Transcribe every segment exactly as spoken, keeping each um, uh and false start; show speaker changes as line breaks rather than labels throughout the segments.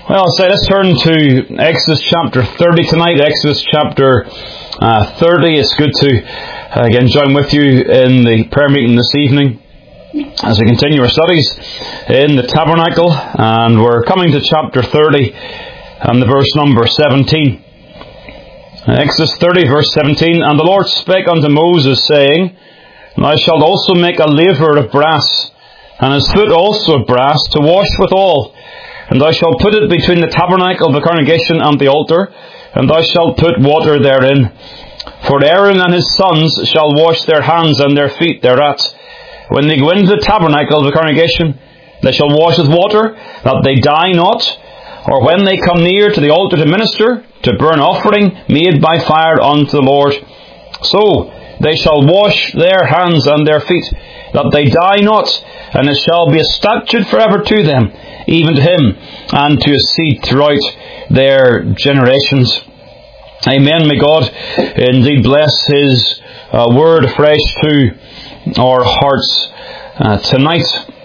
Well, I'll say let's turn to Exodus chapter thirty tonight. Exodus chapter uh, thirty. It's good to uh, again join with you in the prayer meeting this evening as we continue our studies in the tabernacle. And we're coming to chapter thirty and the verse number seventeen. Exodus thirty verse seventeen. And the Lord spake unto Moses, saying, Thou shalt also make a laver of brass, and his foot also of brass, to wash withal. And thou shalt put it between the tabernacle of the congregation and the altar, and thou shalt put water therein. For Aaron and his sons shall wash their hands and their feet thereat. When they go into the tabernacle of the congregation, they shall wash with water, that they die not. Or when they come near to the altar to minister, to burn offering made by fire unto the Lord. So they shall wash their hands and their feet, that they die not, and it shall be a statute forever to them, even to him, and to his seed throughout their generations. Amen. May God indeed bless His uh, word afresh to our hearts uh, tonight.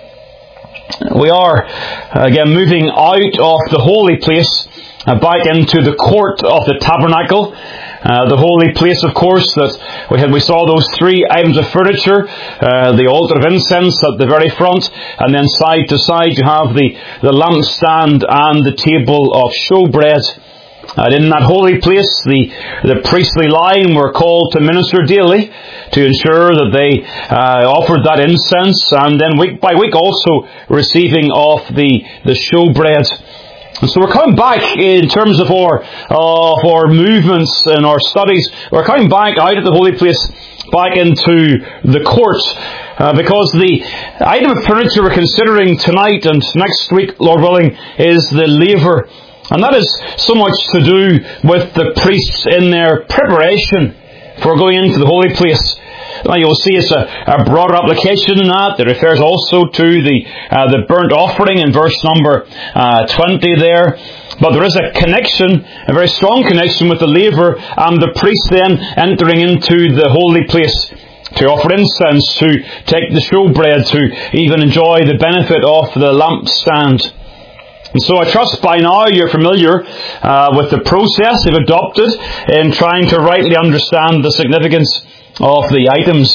We are, uh, again, moving out of the holy place, uh, back into the court of the tabernacle. Uh, the holy place, of course, that we had, we saw those three items of furniture, uh, the altar of incense at the very front, and then side to side you have the, the lampstand and the table of showbread. And in that holy place, the, the priestly line were called to minister daily to ensure that they uh, offered that incense, and then week by week also receiving of the, the showbread. And so we're coming back in terms of our, uh, of our movements and our studies. We're coming back out of the holy place, back into the court, uh, because the item of furniture we're considering tonight and next week, Lord willing, is the laver. And that is so much to do with the priests in their preparation for going into the holy place. Now you'll see it's a, a broader application than that. It refers also to the uh, the burnt offering in verse number uh, twenty there. But there is a connection, a very strong connection with the laver and the priest then entering into the holy place to offer incense, to take the showbread, to even enjoy the benefit of the lampstand. And so I trust by now you're familiar uh, with the process you've adopted in trying to rightly understand the significance of the items.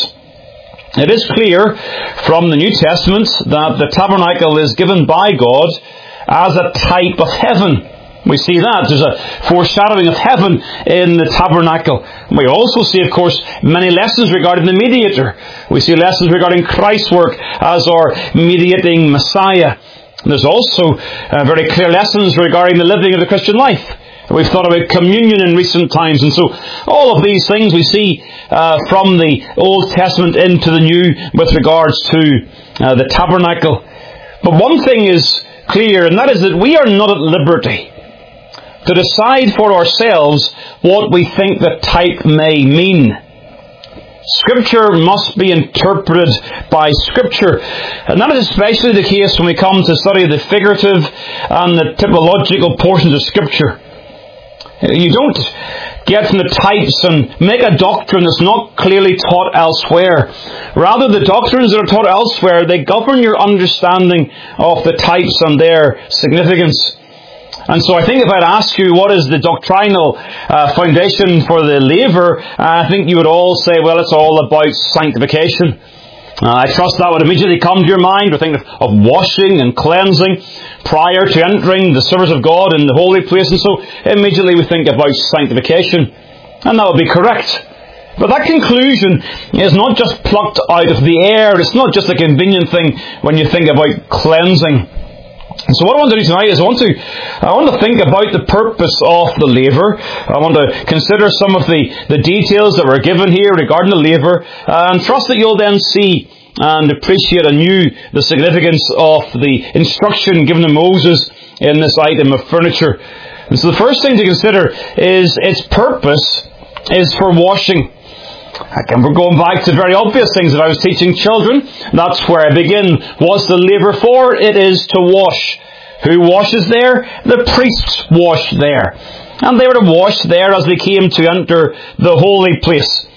It is clear from the New Testament that the tabernacle is given by God as a type of heaven. We see that. There's a foreshadowing of heaven in the tabernacle. We also see, of course, many lessons regarding the mediator. We see lessons regarding Christ's work as our mediating Messiah. There's also uh, very clear lessons regarding the living of the Christian life. We've thought about communion in recent times, and so all of these things we see uh, from the Old Testament into the New with regards to uh, the tabernacle. But one thing is clear, and that is that we are not at liberty to decide for ourselves what we think the type may mean. Scripture must be interpreted by Scripture. And that is especially the case when we come to study the figurative and the typological portions of Scripture. You don't get from the types and make a doctrine that's not clearly taught elsewhere. Rather, the doctrines that are taught elsewhere, they govern your understanding of the types and their significance. And so I think if I'd ask you what is the doctrinal uh, foundation for the laver, uh, I think you would all say, well, it's all about sanctification. Uh, I trust that would immediately come to your mind. We think of, of washing and cleansing prior to entering the service of God in the holy place. And so immediately we think about sanctification. And that would be correct. But that conclusion is not just plucked out of the air. It's not just a convenient thing when you think about cleansing. And so what I want to do tonight is I want to I want to think about the purpose of the laver. I want to consider some of the, the details that were given here regarding the laver, and trust that you'll then see and appreciate anew the significance of the instruction given to Moses in this item of furniture. And so the first thing to consider is its purpose is for washing. Again, we're going back to very obvious things that I was teaching children. That's where I begin. What's the laver for? It is to wash. Who washes there? The priests wash there. And they were to wash there as they came to enter the holy place.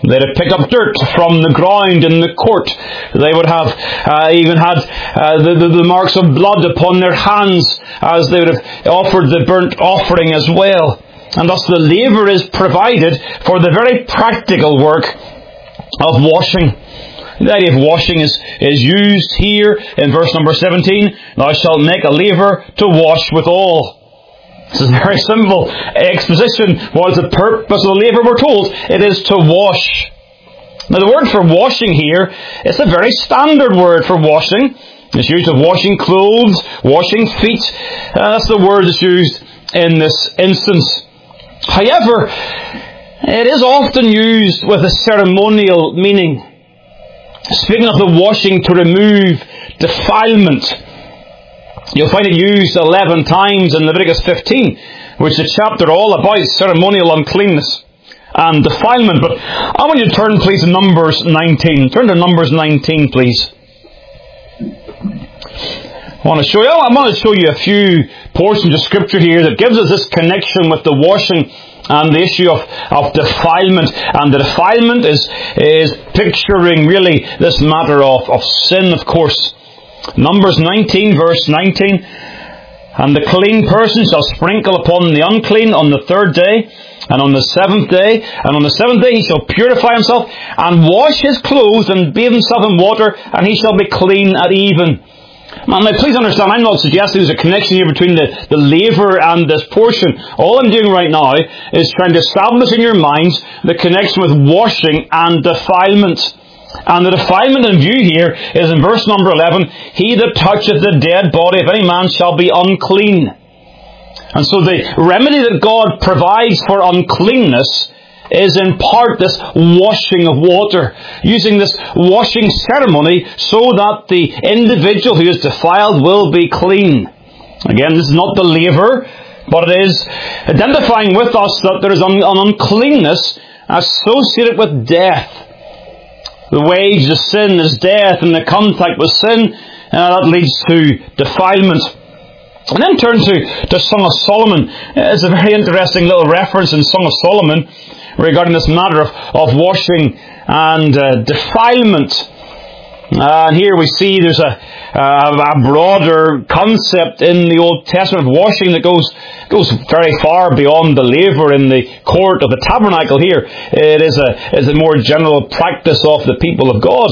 They'd have picked up dirt from the ground in the court. They would have uh, even had uh, the, the, the marks of blood upon their hands as they would have offered the burnt offering as well. And thus the laver is provided for the very practical work of washing. The idea of washing is, is used here in verse number seventeen. Thou shalt make a laver to wash withal. This is a very simple exposition. What is the purpose of the laver? We're told it is to wash. Now the word for washing here is a very standard word for washing. It's used of washing clothes, washing feet. Uh, that's the word that's used in this instance. However, it is often used with a ceremonial meaning. Speaking of the washing to remove defilement. You'll find it used eleven times in Leviticus fifteen, which is a chapter all about ceremonial uncleanness and defilement. But I want you to turn, please, to Numbers nineteen. Turn to Numbers nineteen, please. I want to show you, I want to show you a few portions of Scripture here that gives us this connection with the washing and the issue of, of defilement. And the defilement is, is picturing really this matter of, of sin, of course. Numbers nineteen, verse nineteen. And the clean person shall sprinkle upon the unclean on the third day, and on the seventh day, and on the seventh day he shall purify himself, and wash his clothes, and bathe himself in water, and he shall be clean at even. Now, please understand, I'm not suggesting there's a connection here between the, the laver and this portion. All I'm doing right now is trying to establish in your minds the connection with washing and defilement. And the defilement in view here is in verse number eleven, he that toucheth the dead body of any man shall be unclean. And so the remedy that God provides for uncleanness is in part this washing of water, using this washing ceremony so that the individual who is defiled will be clean. Again, this is not the laver, but it is identifying with us that there is an uncleanness associated with death. The wage of sin is death, and the contact with sin, uh, that leads to defilement. And then turn to, to Song of Solomon. It's a very interesting little reference in Song of Solomon regarding this matter of, of washing and uh, defilement. Uh, and here we see there's a, uh, a broader concept in the Old Testament of washing that goes goes very far beyond the laver in the court of the tabernacle. Here it is a, is a more general practice of the people of God.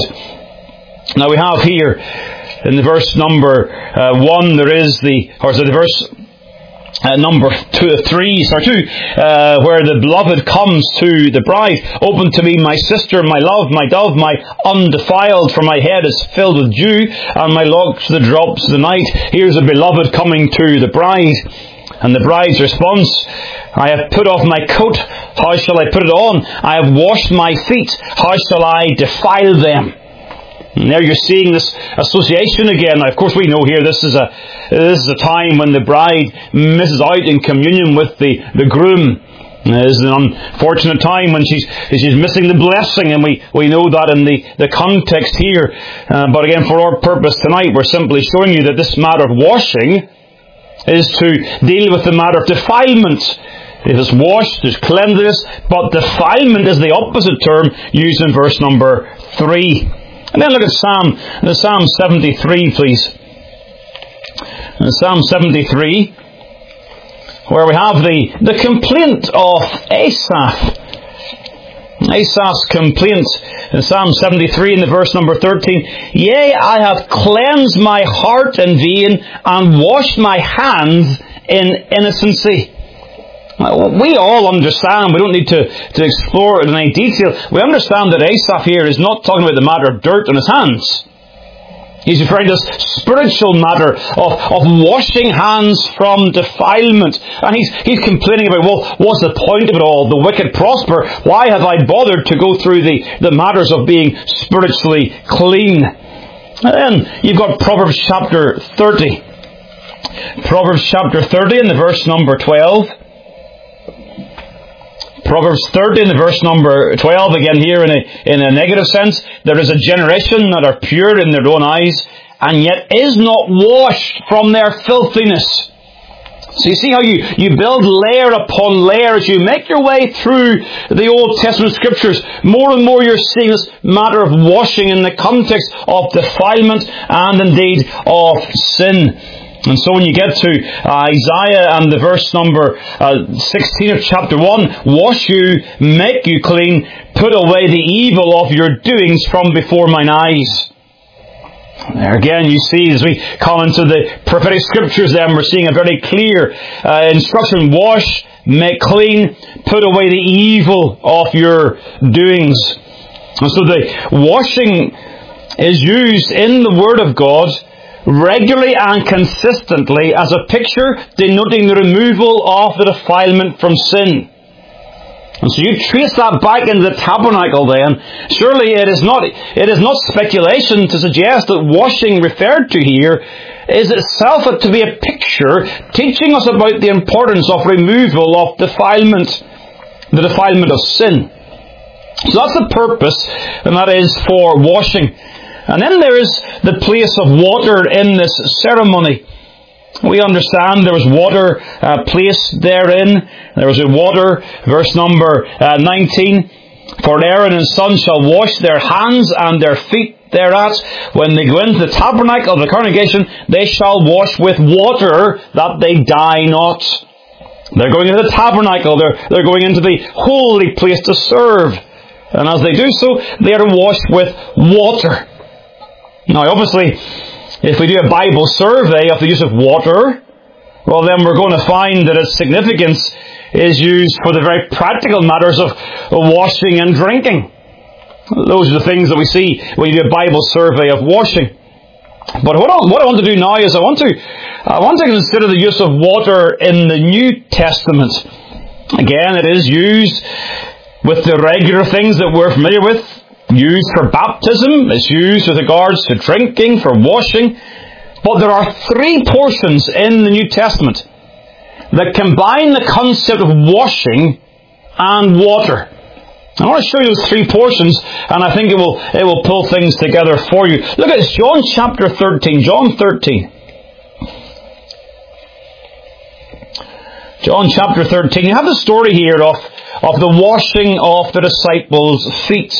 Now we have here in the verse number uh, one, there is the, or so the verse Uh, number two, three, sorry, two, uh, where the beloved comes to the bride. Open to me, my sister, my love, my dove, my undefiled, for my head is filled with dew, and my locks the drops of the night. Here's the beloved coming to the bride. And the bride's response, I have put off my coat, how shall I put it on? I have washed my feet, how shall I defile them? And there you're seeing this association again. Now, of course, we know here this is a this is a time when the bride misses out in communion with the, the groom. This is an unfortunate time when she's she's missing the blessing, and we, we know that in the, the context here. Uh, but again, for our purpose tonight, we're simply showing you that this matter of washing is to deal with the matter of defilement. It is washed, there's cleanliness, but defilement is the opposite term used in verse number three. And then look at Psalm, the Psalm seventy-three, please. In Psalm seventy-three, where we have the, the complaint of Asaph. Asaph's complaint in Psalm seventy-three in the verse number thirteen. Yea, I have cleansed my heart in vain, and washed my hands in innocency. We all understand, we don't need to, to explore it in any detail. We understand that Asaph here is not talking about the matter of dirt on his hands. He's referring to this spiritual matter of, of washing hands from defilement. And he's, he's complaining about, well, what's the point of it all? The wicked prosper. Why have I bothered to go through the, the matters of being spiritually clean? And then you've got Proverbs chapter thirty. Proverbs chapter thirty in the verse number twelve. Proverbs thirty in the verse number twelve, again here in a, in a negative sense. There is a generation that are pure in their own eyes, and yet is not washed from their filthiness. So you see how you, you build layer upon layer as you make your way through the Old Testament Scriptures. More and more you're seeing this matter of washing in the context of defilement and indeed of sin. And so when you get to uh, Isaiah and the verse number uh, sixteen of chapter one, wash you, make you clean, put away the evil of your doings from before mine eyes. There again you see, as we come into the prophetic scriptures then, we're seeing a very clear uh, instruction. Wash, make clean, put away the evil of your doings. And so the washing is used in the Word of God regularly and consistently as a picture denoting the removal of the defilement from sin. And so you trace that back into the tabernacle then. Surely it is not it is not speculation to suggest that washing referred to here is itself to be a picture teaching us about the importance of removal of defilement, the defilement of sin. So that's the purpose, and that is for washing. And then there is the place of water in this ceremony. We understand there was water uh, placed therein. There was a water, verse number uh, nineteen. For Aaron and his sons shall wash their hands and their feet thereat. When they go into the tabernacle of the congregation, they shall wash with water that they die not. They're going into the tabernacle. They're, they're going into the holy place to serve. And as they do so, they are washed with water. Now, obviously, if we do a Bible survey of the use of water, well, then we're going to find that its significance is used for the very practical matters of washing and drinking. Those are the things that we see when you do a Bible survey of washing. But what I, what I want to do now is I want to I want to consider the use of water in the New Testament. Again, it is used with the regular things that we're familiar with. Used for baptism, it's used with regards to drinking, for washing. But there are three portions in the New Testament that combine the concept of washing and water. I want to show you those three portions, and I think it will it will pull things together for you. Look at this, John chapter thirteen. John thirteen. John chapter thirteen. You have the story here of, of the washing of the disciples' feet.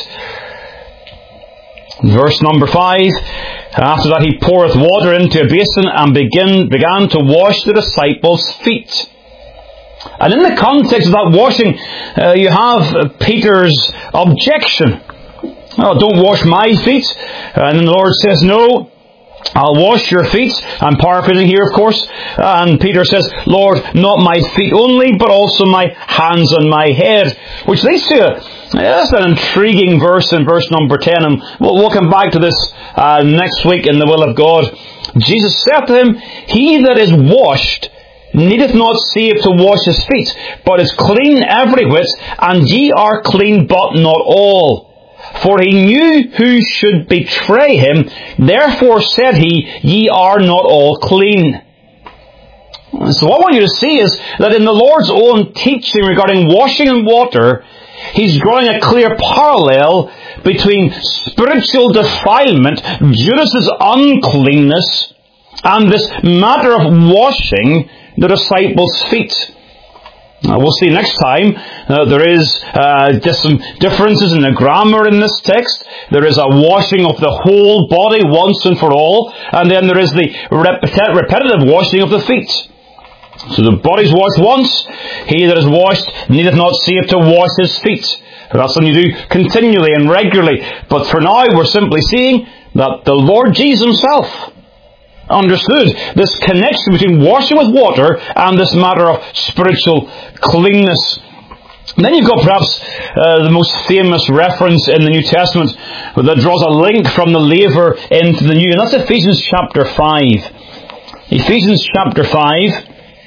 Verse number five, after that he poureth water into a basin and begin, began to wash the disciples' feet. And in the context of that washing, uh, you have Peter's objection. Oh, don't wash my feet. And then the Lord says, no, I'll wash your feet. I'm paraphrasing here, of course. And Peter says, Lord, not my feet only, but also my hands and my head. Which leads to a That's an intriguing verse in verse number ten, and we'll, we'll come back to this uh, next week in the will of God. Jesus said to him, He that is washed needeth not save to wash his feet, but is clean every whit, and ye are clean, but not all. For he knew who should betray him, therefore said he, Ye are not all clean. So what I want you to see is that in the Lord's own teaching regarding washing and water, He's drawing a clear parallel between spiritual defilement, Judas's uncleanness, and this matter of washing the disciples' feet. Now, we'll see next time uh, there is uh, just some differences in the grammar in this text. There is a washing of the whole body once and for all, and then there is the repet- repetitive washing of the feet. So the body's washed once, he that is washed needeth not save to wash his feet. That's something you do continually and regularly. But for now we're simply seeing that the Lord Jesus himself understood this connection between washing with water and this matter of spiritual cleanness. And then you've got perhaps uh, the most famous reference in the New Testament that draws a link from the laver into the new, and that's Ephesians chapter five. Ephesians chapter five.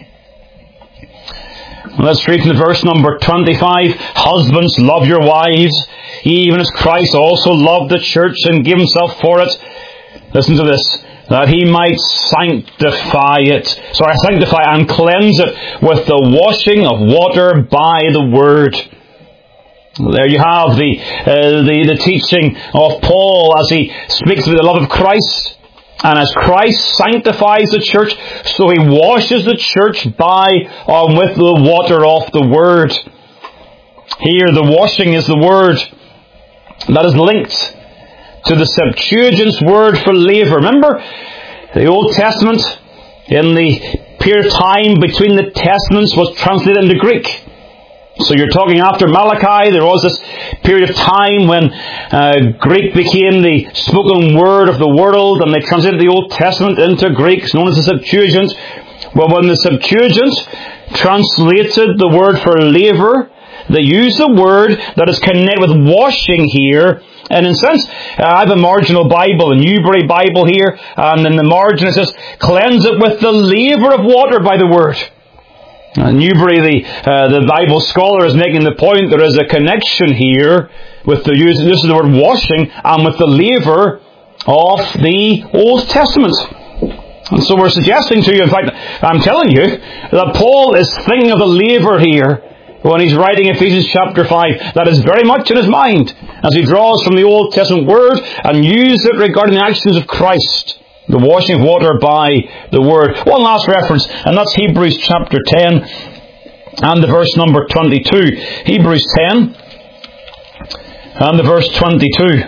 Let's read from the verse number twenty-five. Husbands, love your wives, even as Christ also loved the church and gave himself for it. Listen to this. That he might sanctify it, sorry, sanctify and cleanse it with the washing of water by the word. There you have the, uh, the, the teaching of Paul as he speaks of the love of Christ. And as Christ sanctifies the church, so he washes the church by or with the water of the Word. Here the washing is the word that is linked to the Septuagint's word for laver. Remember, the Old Testament, in the period of time between the Testaments, was translated into Greek. So you're talking after Malachi, there was this period of time when uh, Greek became the spoken word of the world, and they translated the Old Testament into Greek, it's known as the Septuagint. Well, when the Septuagint translated the word for laver, they use the word that is connected with washing here. And in a sense, uh, I have a marginal Bible, a Newbury Bible here, and in the margin it says, cleanse it with the laver of water by the word. Uh, Newbury, the uh, the Bible scholar, is making the point there is a connection here with the use, this is the word washing, and with the laver of the Old Testament. And so we're suggesting to you, in fact, I'm telling you, that Paul is thinking of the laver here when he's writing Ephesians chapter five. That is very much in his mind as he draws from the Old Testament word and uses it regarding the actions of Christ. The washing of water by the word. One last reference, and that's Hebrews chapter ten and the verse number twenty-two. Hebrews ten and the verse twenty-two.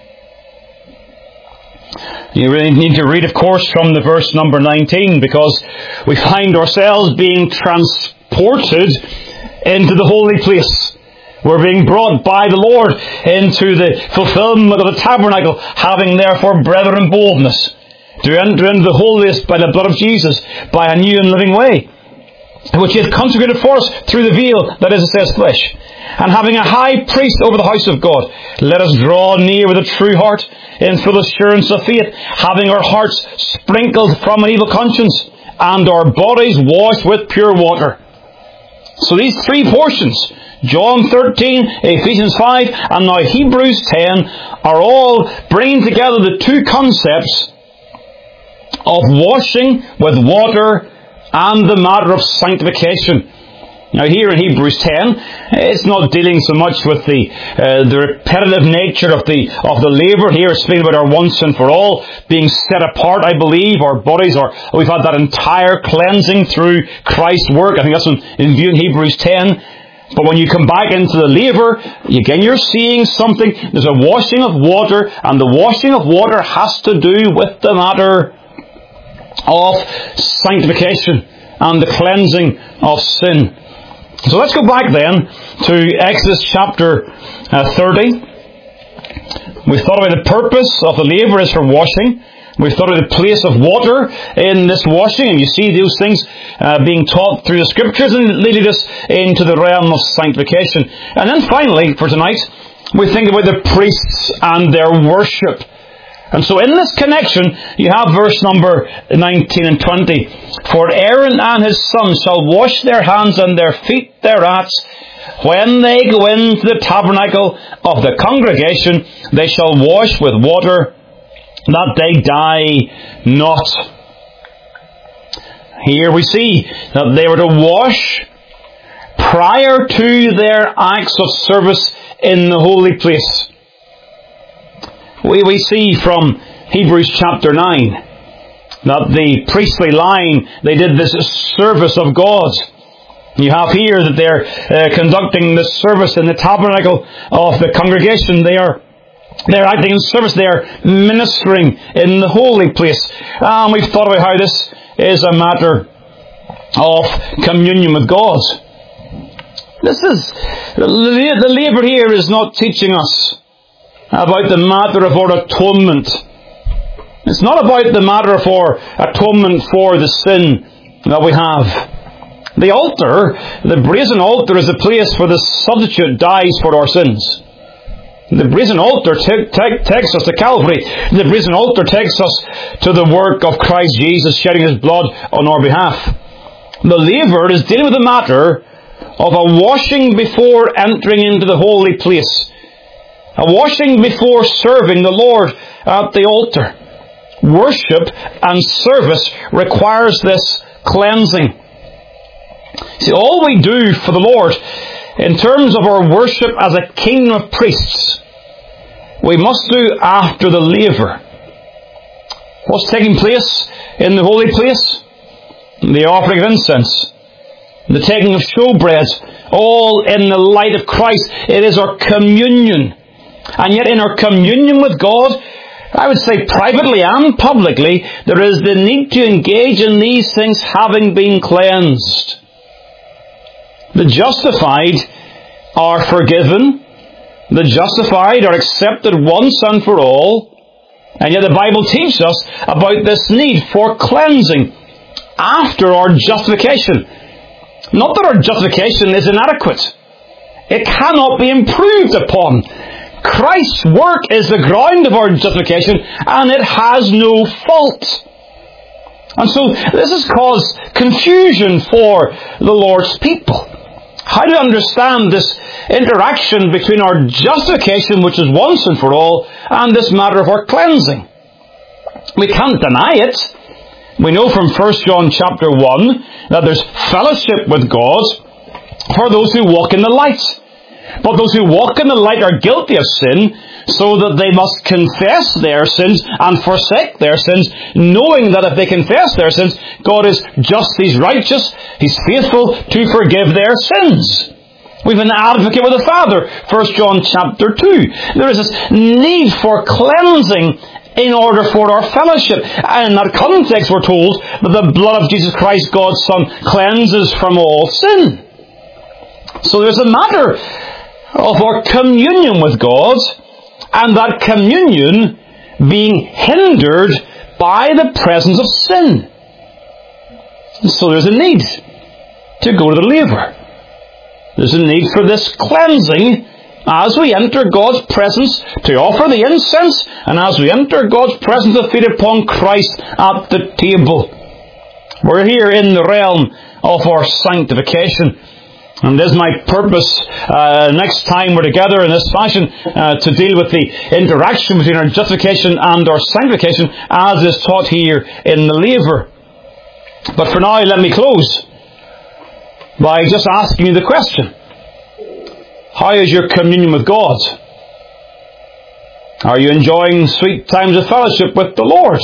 You really need to read, of course, from the verse number nineteen, because we find ourselves being transported into the holy place. We're being brought by the Lord into the fulfillment of the tabernacle, having therefore, brethren, boldness to enter into the holiest by the blood of Jesus, by a new and living way, which he hath consecrated for us through the veil, that is, it says, flesh. And having a high priest over the house of God, let us draw near with a true heart, in full assurance of faith, having our hearts sprinkled from an evil conscience, and our bodies washed with pure water. So these three portions, John thirteen, Ephesians five, and now Hebrews ten, are all bringing together the two concepts of washing with water and the matter of sanctification. Now here in Hebrews ten, it's not dealing so much with the uh, the repetitive nature of the of the laver. Here it's speaking about our once and for all being set apart, I believe. Our bodies are, we've had that entire cleansing through Christ's work. I think that's in, in view in Hebrews ten. But when you come back into the laver, again you're seeing something. There's a washing of water, and the washing of water has to do with the matter of sanctification and the cleansing of sin. So let's go back then to Exodus chapter uh, thirty. We've thought about the purpose of the laver is for washing. We've thought of the place of water in this washing, and you see those things uh, being taught through the Scriptures and leading us into the realm of sanctification. And then finally, for tonight, we think about the priests and their worship. And so in this connection, you have verse number nineteen and twenty. For Aaron and his sons shall wash their hands and their feet thereat. When they go into the tabernacle of the congregation, they shall wash with water, that they die not. Here we see that they were to wash prior to their acts of service in the holy place. We, we see from Hebrews chapter nine that the priestly line, they did this service of God. You have here that they're uh, conducting this service in the tabernacle of the congregation. They are they're acting in service. They are ministering in the holy place. And we've thought about how this is a matter of communion with God. This is the, the laver here is not teaching us about the matter of our atonement. It's not about the matter of our atonement for the sin that we have. The altar, the brazen altar, is a place where the substitute dies for our sins. The brazen altar t- t- takes us to Calvary. The brazen altar takes us to the work of Christ Jesus shedding His blood on our behalf. The laver is dealing with the matter of a washing before entering into the holy place. A washing before serving the Lord at the altar. Worship and service requires this cleansing. See, all we do for the Lord in terms of our worship as a kingdom of priests, we must do after the laver. What's taking place in the holy place? The offering of incense, the taking of showbread, all in the light of Christ. It is our communion. And yet in our communion with God, I would say privately and publicly, there is the need to engage in these things having been cleansed. The justified are forgiven. The justified are accepted once and for all. And yet the Bible teaches us about this need for cleansing after our justification. Not that our justification is inadequate. It cannot be improved upon. Christ's work is the ground of our justification, and it has no fault. And so this has caused confusion for the Lord's people. How to understand this interaction between our justification, which is once and for all, and this matter of our cleansing? We can't deny it. We know from First John chapter one that there's fellowship with God for those who walk in the light. But those who walk in the light are guilty of sin, so that they must confess their sins and forsake their sins, knowing that if they confess their sins, God is just, He's righteous, He's faithful to forgive their sins. We have an advocate with the Father, First John chapter two. There is this need for cleansing in order for our fellowship. And in that context we're told that the blood of Jesus Christ, God's Son, cleanses from all sin. So there's a matter of our communion with God, and that communion being hindered by the presence of sin. So there's a need to go to the laver. There's a need for this cleansing as we enter God's presence to offer the incense, and as we enter God's presence to feed upon Christ at the table. We're here in the realm of our sanctification. And it is my purpose uh, next time we're together in this fashion uh, to deal with the interaction between our justification and our sanctification as is taught here in the laver. But for now, let me close by just asking you the question: how is your communion with God? Are you enjoying sweet times of fellowship with the Lord?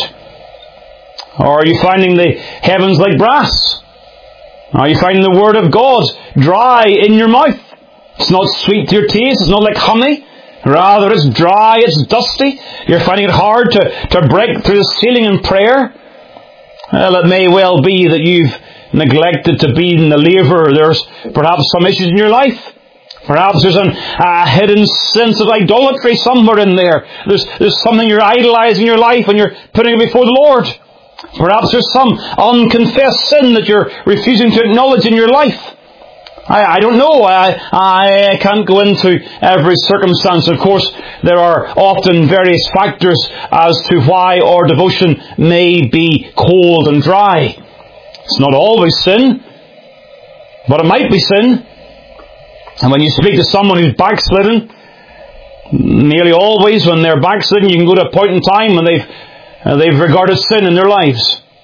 Or are you finding the heavens like brass? Are you finding the Word of God dry in your mouth? It's not sweet to your taste, it's not like honey. Rather, it's dry, it's dusty. You're finding it hard to, to break through the ceiling in prayer. Well, it may well be that you've neglected to be in the laver. There's perhaps some issues in your life. Perhaps there's an, a hidden sense of idolatry somewhere in there. There's, there's something you're idolizing in your life and you're putting it before the Lord. Perhaps there's some unconfessed sin that you're refusing to acknowledge in your life. I, I don't know. I, I can't go into every circumstance. Of course, there are often various factors as to why our devotion may be cold and dry. It's not always sin, but it might be sin. And when you speak to someone who's backslidden, nearly always when they're backslidden, you can go to a point in time when they've Uh, they've regarded sin in their lives,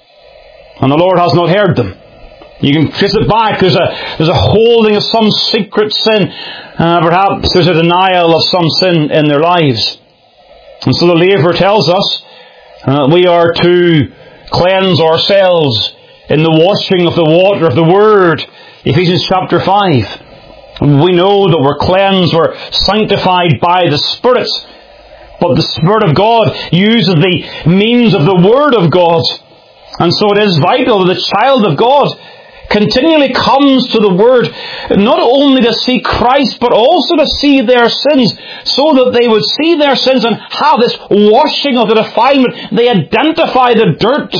and the Lord has not heard them. You can trace it back. There's a there's a holding of some secret sin. Uh, perhaps there's a denial of some sin in their lives. And so the laver tells us uh, we are to cleanse ourselves in the washing of the water of the Word. Ephesians chapter five. We know that we're cleansed, we're sanctified by the Spirit. But the Spirit of God uses the means of the Word of God. And so it is vital that the child of God continually comes to the Word, not only to see Christ, but also to see their sins, so that they would see their sins and have this washing of the defilement. They identify the dirt.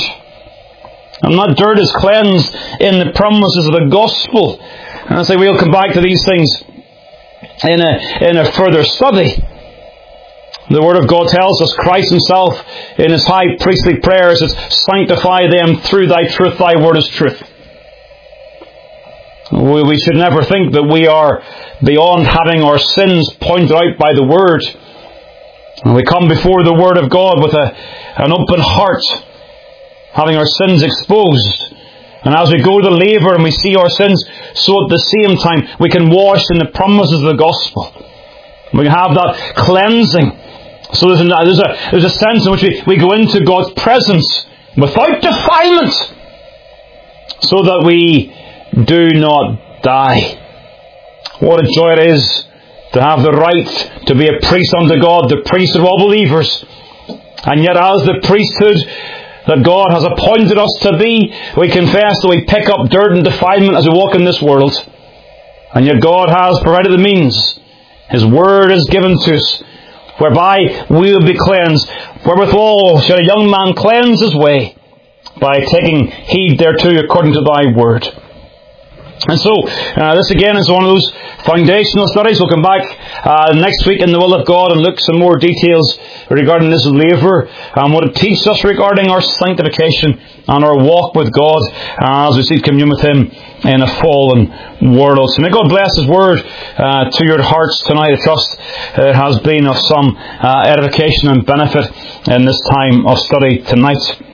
And that dirt is cleansed in the promises of the gospel. And I say we'll come back to these things in a, in a further study. The Word of God tells us Christ Himself in His high priestly prayers says, "Sanctify them through Thy truth, Thy Word is truth." We, we should never think that we are beyond having our sins pointed out by the Word. And we come before the Word of God with a, an open heart, having our sins exposed. And as we go to the laver and we see our sins, so at the same time we can wash in the promises of the gospel. We can have that cleansing So there's a, there's a, there's a sense in which we, we go into God's presence without defilement, so that we do not die. What a joy it is to have the right to be a priest unto God, the priest of all believers. And yet as the priesthood that God has appointed us to be, we confess that we pick up dirt and defilement as we walk in this world. And yet God has provided the means. His word is given to us, whereby we will be cleansed. Wherewithal shall a young man cleanse his way, by taking heed thereto according to thy word. And so, uh, this again is one of those foundational studies. We'll come back uh, next week in the will of God and look some more details regarding this laver and what it teaches us regarding our sanctification and our walk with God uh, as we seek communion with Him in a fallen world. So may God bless His word uh, to your hearts tonight. I trust it has been of some uh, edification and benefit in this time of study tonight.